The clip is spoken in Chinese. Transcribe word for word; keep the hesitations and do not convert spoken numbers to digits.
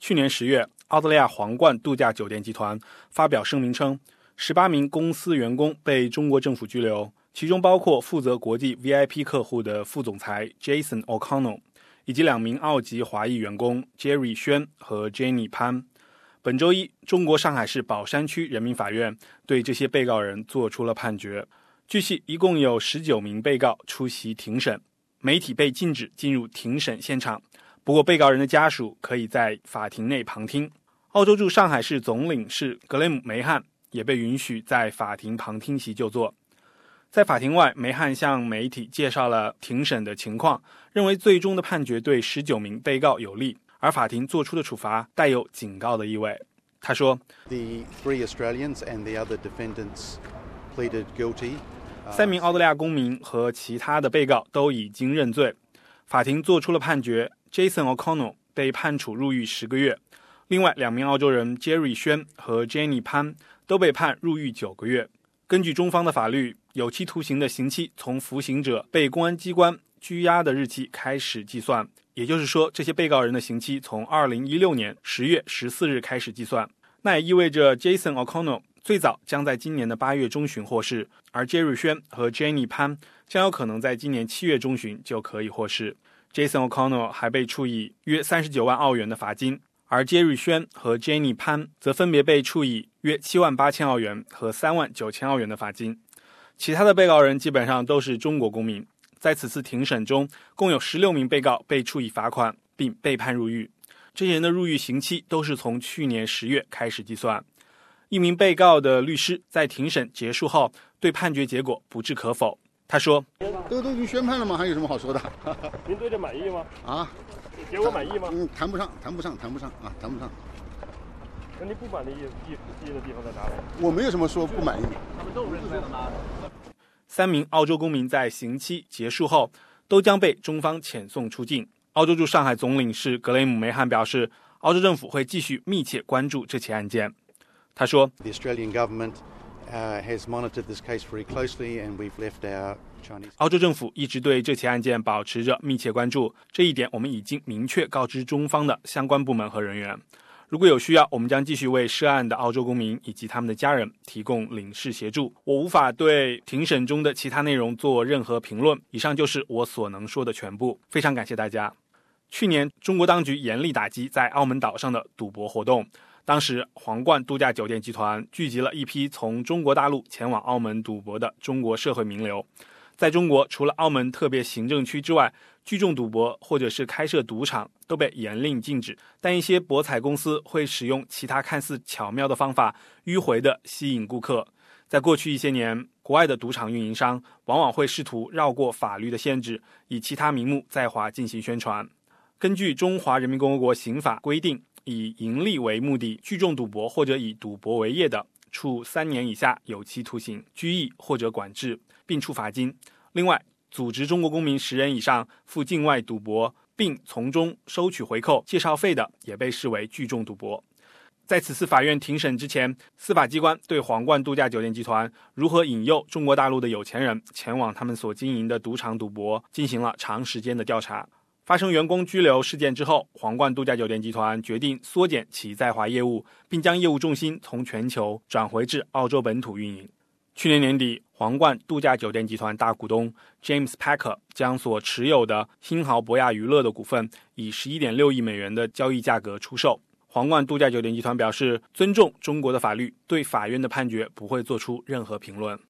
去年十月，澳大利亚皇冠度假酒店集团发表声明称，十八名公司员工被中国政府拘留，其中包括负责国际 V I P 客户的副总裁 Jason O'Connell， 以及两名澳籍华裔员工 Jerry 轩和 Jenny 潘。本周一，中国上海市宝山区人民法院对这些被告人作出了判决。据悉，一共有十九名被告出席庭审，媒体被禁止进入庭审现场，不过被告人的家属可以在法庭内旁听。澳洲驻上海市总领事格雷姆·梅汉也被允许在法庭旁听席就坐。在法庭外，梅汉向媒体介绍了庭审的情况，认为最终的判决对十九名被告有利，而法庭作出的处罚带有警告的意味。他说 The three Australians and the other defendants pleaded guilty. 三名澳大利亚公民和其他的被告都已经认罪。法庭作出了判决， Jason O'Connell 被判处入狱十个月，另外两名澳洲人 Jerry 轩和 Jenny 潘都被判入狱九个月。根据中方的法律，有期徒刑的刑期从服刑者被公安机关拘押的日期开始计算，也就是说，这些被告人的刑期从二零一六年十月十四日开始计算。那也意味着 Jason O'Connell 最早将在今年的八月中旬获释，而 Jerry 轩和 Jenny 潘将有可能在今年七月中旬就可以获释。Jason O'Connell 还被处以约三十九万澳元的罚金，而 Jerry 轩和 Jenny 潘则分别被处以约七万八千澳元和三万九千澳元的罚金。其他的被告人基本上都是中国公民。在此次庭审中，共有十六名被告被处以罚款并被判入狱。这些人的入狱刑期都是从去年十月开始计算。一名被告的律师在庭审结束后对判决结果不置可否。他说：“ 都都已经宣判了吗？还有什么好说的？ 您对这满意吗？ 啊， 结果满意吗？ 嗯，谈不上，谈不上，谈不上啊，谈不上。 那您不满意意意的地方在哪里？ 我没有什么说不满意。 他们都认罪了吗？” 三名澳洲公民在刑期结束后都将被中方遣送出境。澳洲驻上海总领事格雷姆·梅汉表示，澳洲政府会继续密切关注这起案件。他说 The Australian government uh, has monitored this case very closely, and we've left our Chinese. 澳洲政府一直对这起案件保持着密切关注，这一点我们已经明确告知中方的相关部门和人员。如果有需要，我们将继续为涉案的澳洲公民以及他们的家人提供领事协助。我无法对庭审中的其他内容做任何评论。以上就是我所能说的全部。非常感谢大家。去年，中国当局严厉打击在澳门岛上的赌博活动。当时，皇冠度假酒店集团聚集了一批从中国大陆前往澳门赌博的中国社会名流。在中国，除了澳门特别行政区之外，聚众赌博或者是开设赌场都被严令禁止，但一些博彩公司会使用其他看似巧妙的方法迂回地吸引顾客。在过去一些年，国外的赌场运营商往往会试图绕过法律的限制，以其他名目在华进行宣传。根据中华人民共和国刑法规定，以盈利为目的聚众赌博或者以赌博为业的，处三年以下有期徒刑、拘役或者管制，并处罚金。另外，组织中国公民十人以上赴境外赌博，并从中收取回扣、介绍费的，也被视为聚众赌博。在此次法院庭审之前，司法机关对皇冠度假酒店集团如何引诱中国大陆的有钱人前往他们所经营的赌场赌博进行了长时间的调查。发生员工拘留事件之后，皇冠度假酒店集团决定缩减其在华业务，并将业务重心从全球转回至澳洲本土运营。去年年底，皇冠度假酒店集团大股东 James Packer 将所持有的新濠博亚娱乐的股份以 十一点六亿美元的交易价格出售。皇冠度假酒店集团表示，尊重中国的法律，对法院的判决不会做出任何评论。